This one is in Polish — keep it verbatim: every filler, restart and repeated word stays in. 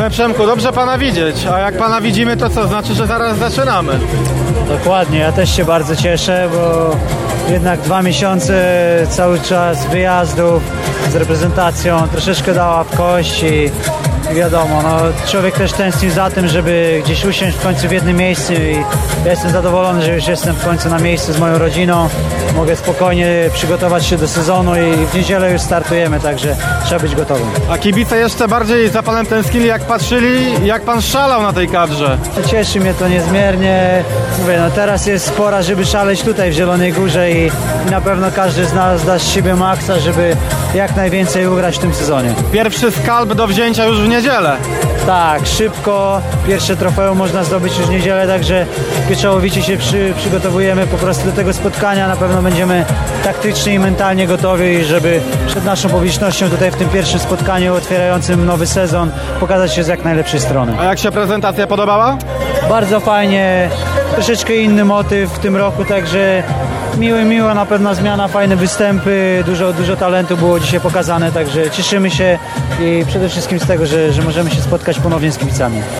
Panie Przemku, dobrze pana widzieć, a jak pana widzimy, to co znaczy, że zaraz zaczynamy? Dokładnie, ja też się bardzo cieszę, bo jednak dwa miesiące cały czas wyjazdów z reprezentacją troszeczkę dała w kość i wiadomo, no, człowiek też tęskni za tym, żeby gdzieś usiąść w końcu w jednym miejscu i ja jestem zadowolony, że już jestem w końcu na miejscu z moją rodziną. Mogę spokojnie przygotować się do sezonu i w niedzielę już startujemy, także trzeba być gotowym. A kibice jeszcze bardziej za panem tęsknili, jak patrzyli, jak pan szalał na tej kadrze. Cieszy mnie to niezmiernie. Mówię, no teraz jest pora, żeby szaleć tutaj w Zielonej Górze i, i na pewno każdy z nas da z siebie maksa, żeby jak najwięcej ugrać w tym sezonie. Pierwszy skalp do wzięcia już w niedzielę. Tak, szybko. Pierwsze trofeum można zdobyć już w niedzielę, także pieczołowicie się przy, przygotowujemy po prostu do tego spotkania. Na pewno będziemy taktycznie i mentalnie gotowi, żeby przed naszą publicznością tutaj w tym pierwszym spotkaniu otwierającym nowy sezon pokazać się z jak najlepszej strony. A jak się prezentacja podobała? Bardzo fajnie, troszeczkę inny motyw w tym roku, także miły, miła na pewno zmiana, fajne występy, dużo, dużo talentu było dzisiaj pokazane, także cieszymy się i przede wszystkim z tego, że, że możemy się spotkać ponownie z kibicami.